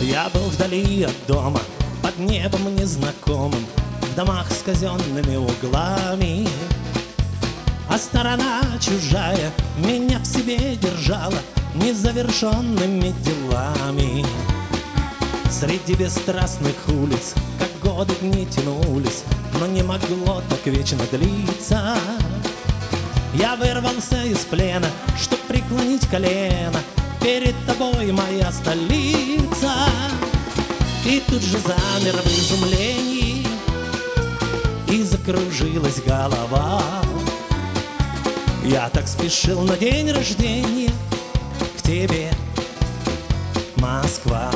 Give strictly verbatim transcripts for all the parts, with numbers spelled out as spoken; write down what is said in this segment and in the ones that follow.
Я был вдали от дома, под небом незнакомым, в домах с казенными углами. А сторона чужая меня в себе держала незавершенными делами. Среди бесстрастных улиц, как годы дни тянулись, но не могло так вечно длиться. Я вырвался из плена, чтоб преклонить колено перед тобой, моя столица. И тут же замер в изумлении, и закружилась голова. Я так спешил на день рождения к тебе, Москва.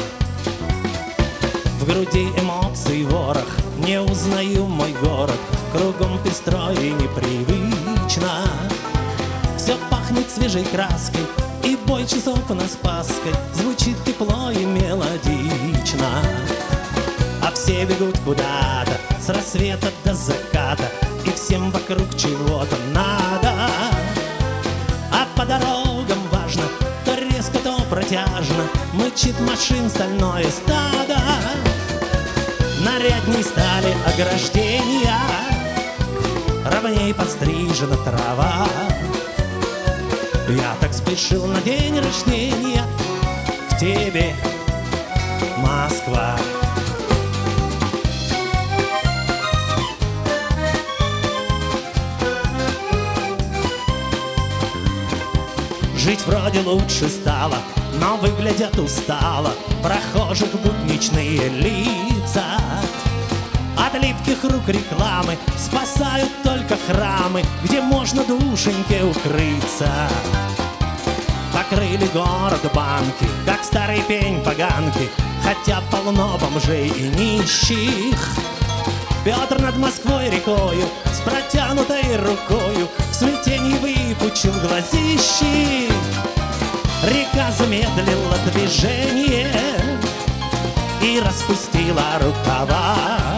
В груди эмоций ворох, не узнаю мой город, кругом пестро и непривычно. Все пахнет свежей краской, и бой часов на Спасской звучит тепло и мелодично. А все бегут куда-то с рассвета до заката, и всем вокруг чего-то надо. А по дорогам важно, то резко, то протяжно мычит машин стальное стадо. Нарядней стали ограждения, ровней подстрижена трава. Я так спешил на день рождения к тебе, Москва. Жить вроде лучше стало, но выглядят устало прохожих будничные лица. От липких рук рекламы спасают только храмы, где можно душеньке укрыться. Покрыли город банки, как старый пень поганки, хотя полно бомжей и нищих. Петр над Москвой рекою с протянутой рукою в смятении выпучил глазищи. Река замедлила движение и распустила рукава.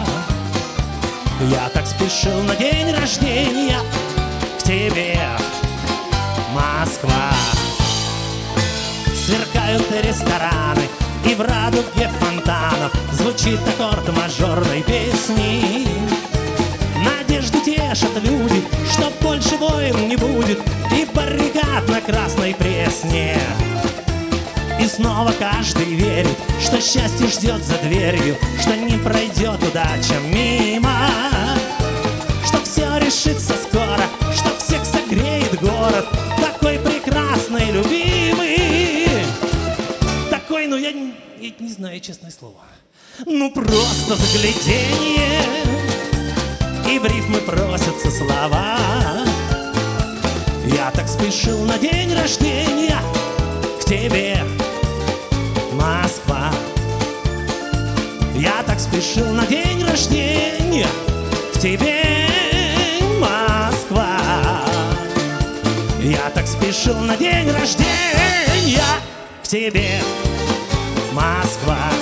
Я так спешил на день рождения к тебе, Москва. Сверкают рестораны, и в радуге фонтанов звучит аккорд мажорной песни. Надежду тешат люди, что больше войн не будет, и баррикад на Красной Пресне. И снова каждый верит, что счастье ждет за дверью, что не пройдет удача мимо, что все решится скоро, что всех согреет город, такой прекрасный, любимый. Такой, ну я не, я не знаю, честное слово. Ну просто загляденье, и в рифмы просятся слова. Я так спешил на день рождения к тебе, Москва. Я так спешил на день рождения к тебе, Москва. Я так спешил на день рождения к тебе, Москва.